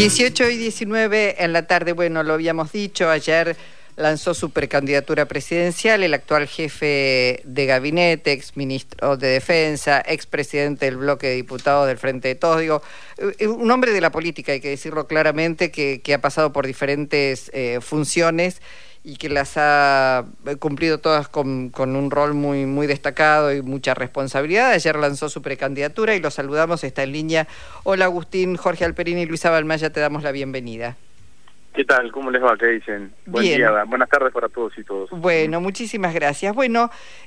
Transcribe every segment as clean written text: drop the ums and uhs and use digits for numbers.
18 y 19 en la tarde, bueno, lo habíamos dicho, ayer lanzó su precandidatura presidencial el actual jefe de gabinete, exministro de Defensa, expresidente del bloque de diputados del Frente de Todos, digo, un hombre de la política, hay que decirlo claramente, que ha pasado por diferentes funciones y que las ha cumplido todas con un rol muy destacado y mucha responsabilidad. Ayer lanzó su precandidatura y lo saludamos, está en línea. Hola Agustín, Jorge Alperini y Luisa Balmaya, te damos la bienvenida. ¿Qué tal? ¿Cómo les va? ¿Qué dicen? Buen Bien. día, buenas tardes para todos y todos. Bueno, muchísimas gracias. Bueno,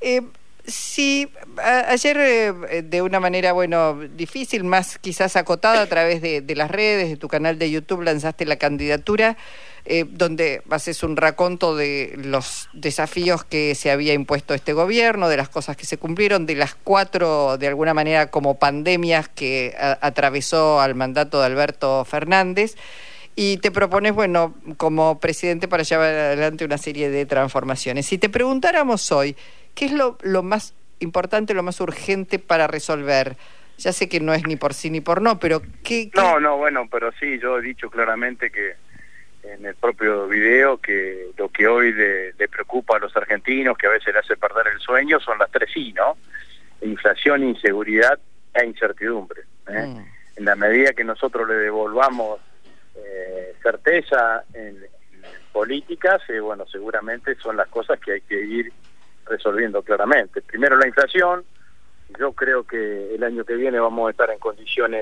sí, ayer de una manera, bueno, difícil, más quizás acotada a través de las redes, de tu canal de YouTube, lanzaste la candidatura, donde haces un raconto de los desafíos que se había impuesto este gobierno, de las cosas que se cumplieron, de las 4, de alguna manera, como pandemias que atravesó al mandato de Alberto Fernández. Y te propones, bueno, como presidente para llevar adelante una serie de transformaciones. Si te preguntáramos hoy, ¿qué es lo más importante, lo más urgente para resolver? Ya sé que no es ni por sí ni por no, pero ¿qué? No, bueno, pero sí, yo he dicho claramente que en el propio video que lo que hoy le preocupa a los argentinos, que a veces le hace perder el sueño, son las 3 I, ¿no? Inflación, inseguridad e incertidumbre. En la medida que nosotros le devolvamos certeza en políticas, bueno, seguramente son las cosas que hay que ir resolviendo claramente. Primero la inflación, yo creo que el año que viene vamos a estar en condiciones,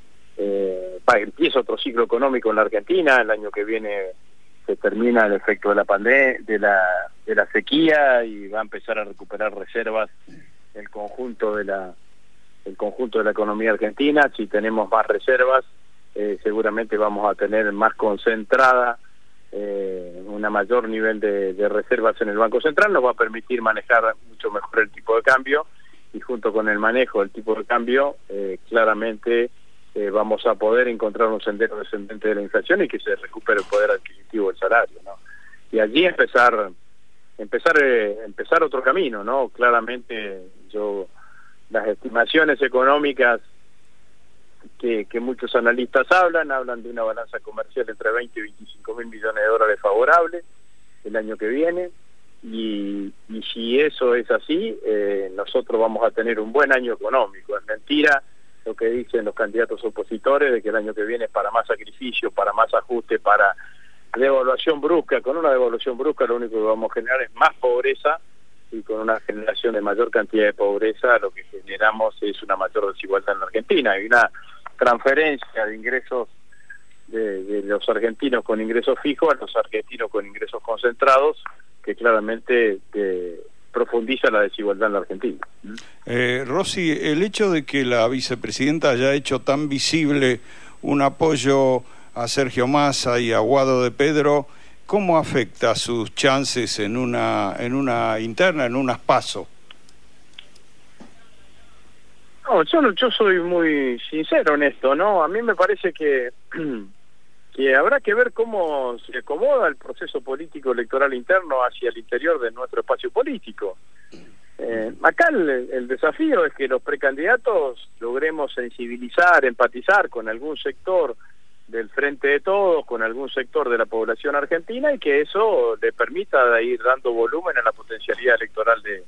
empieza otro ciclo económico en la Argentina, el año que viene se termina el efecto de la pandemia, de la sequía, y va a empezar a recuperar reservas el conjunto de la economía argentina. Si tenemos más reservas, seguramente vamos a tener más concentrada un mayor nivel de reservas en el Banco Central, nos va a permitir manejar mucho mejor el tipo de cambio, y junto con el manejo del tipo de cambio, claramente vamos a poder encontrar un sendero descendente de la inflación y que se recupere el poder adquisitivo del salario, ¿no? Y allí empezar otro camino, ¿no? Claramente las estimaciones económicas que muchos analistas hablan de una balanza comercial entre 20 y 25 mil millones de dólares favorable el año que viene, y si eso es así, nosotros vamos a tener un buen año económico. Es mentira lo que dicen los candidatos opositores de que el año que viene es para más sacrificio, para más ajuste, para devaluación brusca. Con una devaluación brusca lo único que vamos a generar es más pobreza, y con una generación de mayor cantidad de pobreza lo que generamos es una mayor desigualdad en la Argentina. Hay una transferencia de ingresos de los argentinos con ingresos fijos a los argentinos con ingresos concentrados, que claramente profundiza la desigualdad en la Argentina. Rossi, el hecho de que la vicepresidenta haya hecho tan visible un apoyo a Sergio Massa y a Guado de Pedro, ¿cómo afecta sus chances en una interna, en unas PASO? No, yo soy muy sincero en esto, ¿no? A mí me parece que habrá que ver cómo se acomoda el proceso político electoral interno hacia el interior de nuestro espacio político. Acá el desafío es que los precandidatos logremos sensibilizar, empatizar con algún sector del Frente de Todos, con algún sector de la población argentina, y que eso le permita ir dando volumen a la potencialidad electoral de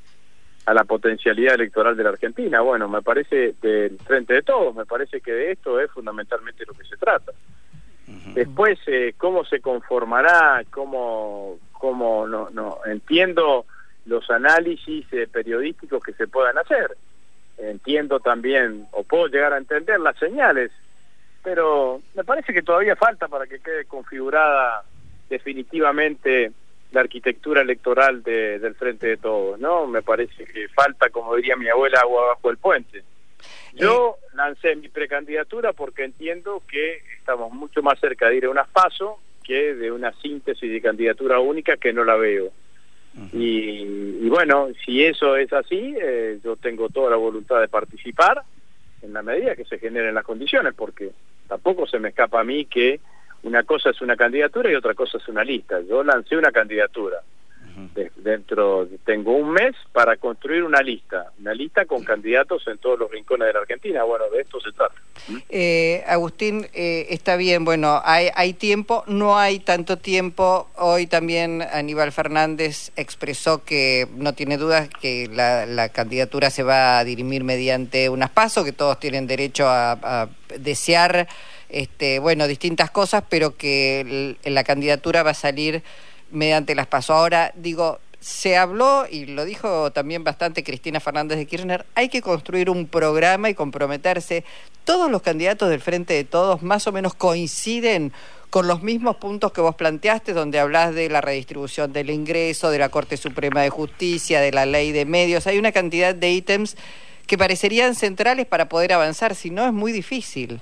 la Argentina. Bueno, me parece del Frente de Todos, me parece que de esto es fundamentalmente lo que se trata. Después, cómo se conformará, cómo no entiendo los análisis periodísticos que se puedan hacer. Entiendo también, o puedo llegar a entender las señales, pero me parece que todavía falta para que quede configurada definitivamente la arquitectura electoral del Frente de Todos, ¿no? Me parece que falta, como diría mi abuela, agua bajo el puente. Yo lancé mi precandidatura porque entiendo que estamos mucho más cerca de ir a unas PASO que de una síntesis de candidatura única, que no la veo. Y bueno, si eso es así, yo tengo toda la voluntad de participar en la medida que se generen las condiciones, porque tampoco se me escapa a mí que una cosa es una candidatura y otra cosa es una lista. Yo lancé una candidatura. tengo un mes para construir una lista con candidatos en todos los rincones de la Argentina. Bueno, de esto se trata. Agustín, está bien, bueno, hay tiempo, no hay tanto tiempo. Hoy también Aníbal Fernández expresó que no tiene dudas que la candidatura se va a dirimir mediante unas PASO, que todos tienen derecho a desear bueno, distintas cosas, pero que la candidatura va a salir mediante las PASO. Ahora, digo, se habló, y lo dijo también bastante Cristina Fernández de Kirchner, hay que construir un programa y comprometerse. Todos los candidatos del Frente de Todos más o menos coinciden con los mismos puntos que vos planteaste, donde hablás de la redistribución del ingreso, de la Corte Suprema de Justicia, de la ley de medios. Hay una cantidad de ítems que parecerían centrales para poder avanzar, si no es muy difícil.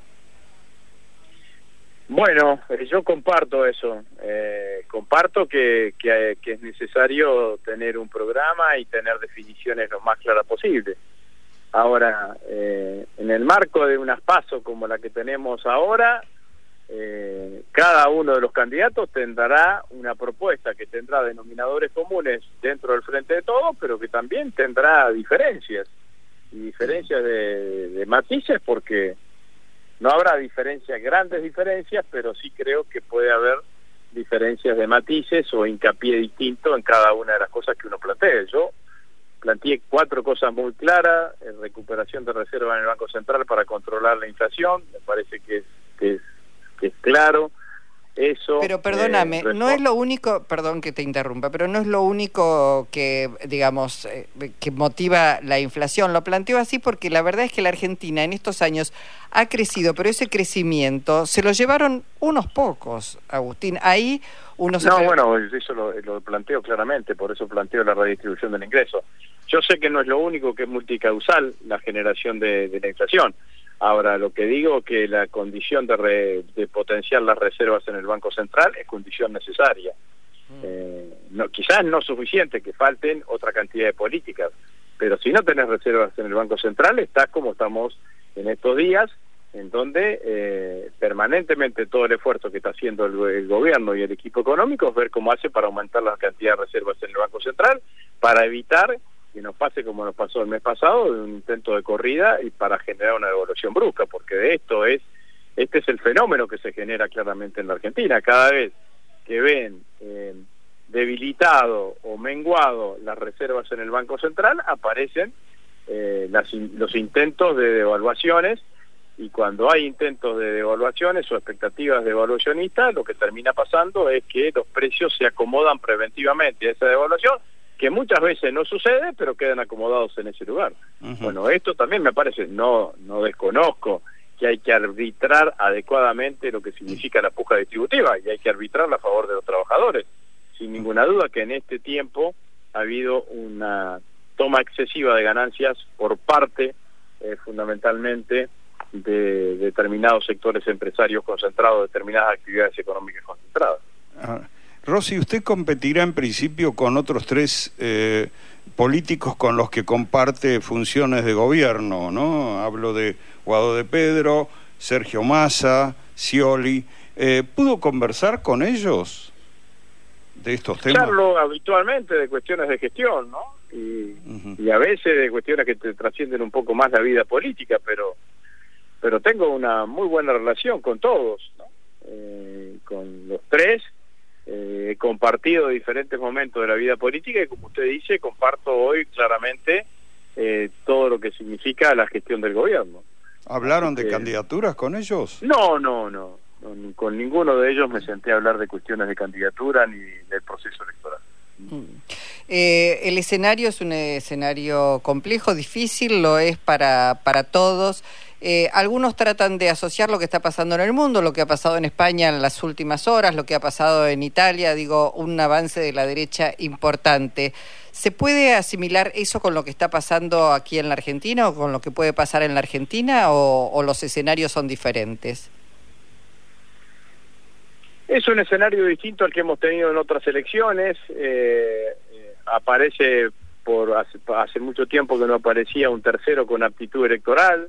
Bueno, yo comparto eso, comparto que es necesario tener un programa y tener definiciones lo más claras posible. Ahora, en el marco de unas PASO como la que tenemos ahora, cada uno de los candidatos tendrá una propuesta que tendrá denominadores comunes dentro del Frente de Todos, pero que también tendrá diferencias, y diferencias de matices, porque no habrá grandes diferencias, pero sí creo que puede haber diferencias de matices o hincapié distinto en cada una de las cosas que uno plantee. Yo planteé 4 cosas muy claras: recuperación de reservas en el Banco Central para controlar la inflación, me parece que es claro. Eso, pero perdóname, no es lo único, perdón que te interrumpa, pero no es lo único que, digamos, que motiva la inflación. Lo planteo así porque la verdad es que la Argentina en estos años ha crecido, pero ese crecimiento se lo llevaron unos pocos, Agustín. Ahí uno se... No, bueno, eso lo planteo claramente, por eso planteo la redistribución del ingreso. Yo sé que no es lo único, que es multicausal la generación de la inflación. Ahora, lo que digo que la condición de potenciar las reservas en el Banco Central es condición necesaria. Quizás no suficiente, que falten otra cantidad de políticas, pero si no tenés reservas en el Banco Central, estás como estamos en estos días, en donde permanentemente todo el esfuerzo que está haciendo el gobierno y el equipo económico es ver cómo hace para aumentar la cantidad de reservas en el Banco Central, para evitar que nos pase como nos pasó el mes pasado, de un intento de corrida y para generar una devaluación brusca, porque de este es el fenómeno que se genera claramente en la Argentina. Cada vez que ven debilitado o menguado las reservas en el Banco Central, aparecen los intentos de devaluaciones, y cuando hay intentos de devaluaciones o expectativas devaluacionistas, lo que termina pasando es que los precios se acomodan preventivamente a esa devaluación, que muchas veces no sucede, pero quedan acomodados en ese lugar. Bueno, esto también me parece, no desconozco que hay que arbitrar adecuadamente lo que significa la puja distributiva, y hay que arbitrar a favor de los trabajadores. Sin ninguna duda que en este tiempo ha habido una toma excesiva de ganancias por parte, fundamentalmente, de determinados sectores empresarios concentrados, determinadas actividades económicas concentradas. Rossi, usted competirá en principio con otros 3 políticos con los que comparte funciones de gobierno, ¿no? Hablo de Guado de Pedro, Sergio Massa, Scioli. ¿Pudo conversar con ellos de estos temas? Charlo habitualmente de cuestiones de gestión, ¿no? Y a veces de cuestiones que te trascienden un poco más la vida política, pero tengo una muy buena relación con todos, ¿no? Con los 3. He compartido diferentes momentos de la vida política y, como usted dice, comparto hoy claramente todo lo que significa la gestión del gobierno. ¿Hablaron de candidaturas con ellos? No, con ninguno de ellos me senté a hablar de cuestiones de candidatura ni del proceso electoral. El escenario es un escenario complejo, difícil, lo es para todos. Algunos tratan de asociar lo que está pasando en el mundo, lo que ha pasado en España en las últimas horas, lo que ha pasado en Italia, un avance de la derecha importante. ¿Se puede asimilar eso con lo que está pasando aquí en la Argentina o con lo que puede pasar en la Argentina, o los escenarios son diferentes? Es un escenario distinto al que hemos tenido en otras elecciones. Aparece hace mucho tiempo que no aparecía un tercero con aptitud electoral.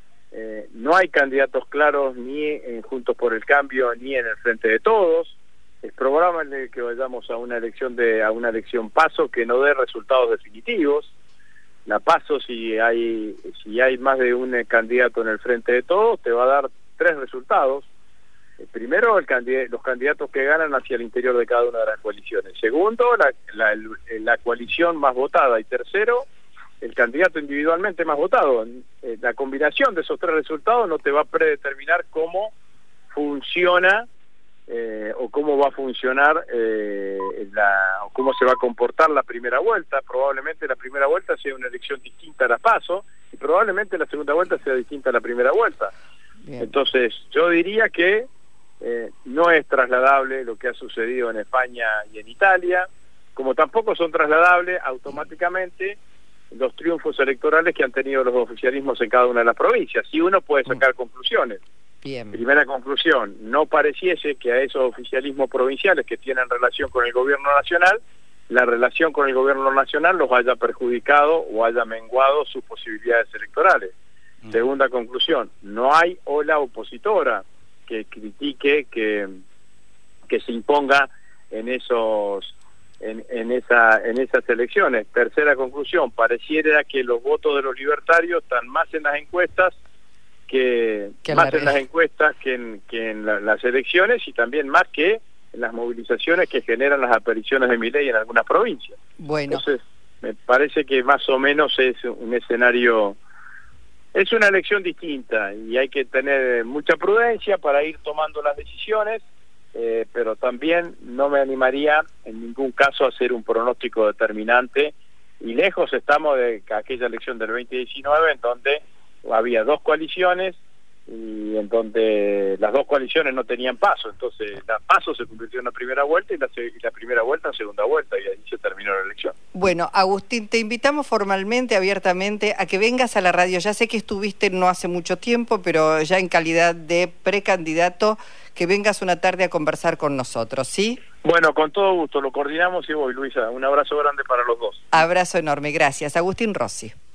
No hay candidatos claros ni en Juntos por el Cambio ni en el Frente de Todos. es probable que vayamos a una elección PASO que no dé resultados definitivos. La PASO, si hay más de un candidato en el frente de todos, te va a dar 3 resultados. Primero, los candidatos que ganan hacia el interior de cada una de las coaliciones. Segundo, la coalición más votada. Y tercero, el candidato individualmente más votado. La combinación de esos 3 resultados no te va a predeterminar cómo funciona o cómo va a funcionar o cómo se va a comportar la primera vuelta. Probablemente la primera vuelta sea una elección distinta a la PASO y probablemente la segunda vuelta sea distinta a la primera vuelta. Bien. Entonces yo diría que no es trasladable lo que ha sucedido en España y en Italia, como tampoco son trasladables automáticamente los triunfos electorales que han tenido los oficialismos en cada una de las provincias. Sí, uno puede sacar conclusiones. Bien. Primera conclusión, no pareciese que a esos oficialismos provinciales que tienen relación con el gobierno nacional, la relación con el gobierno nacional los haya perjudicado o haya menguado sus posibilidades electorales. Segunda conclusión, no hay ola opositora que critique que se imponga en esas elecciones. Tercera conclusión, pareciera que los votos de los libertarios están más en las encuestas que en las elecciones, y también más que en las movilizaciones que generan las apariciones de Milei en algunas provincias. Bueno, entonces me parece que más o menos es un escenario. Es una elección distinta y hay que tener mucha prudencia para ir tomando las decisiones, pero también no me animaría en ningún caso a hacer un pronóstico determinante, y lejos estamos de aquella elección del 2019 en donde había 2 coaliciones y en donde las 2 coaliciones no tenían paso. Entonces la paso se convirtió en la primera vuelta y la primera vuelta en segunda vuelta, y ahí se terminó la elección. Bueno, Agustín, te invitamos formalmente, abiertamente, a que vengas a la radio. Ya sé que estuviste no hace mucho tiempo, pero ya en calidad de precandidato, que vengas una tarde a conversar con nosotros, ¿sí? Bueno, con todo gusto, lo coordinamos y voy, Luisa. Un abrazo grande para los dos. Abrazo enorme, gracias. Agustín Rossi.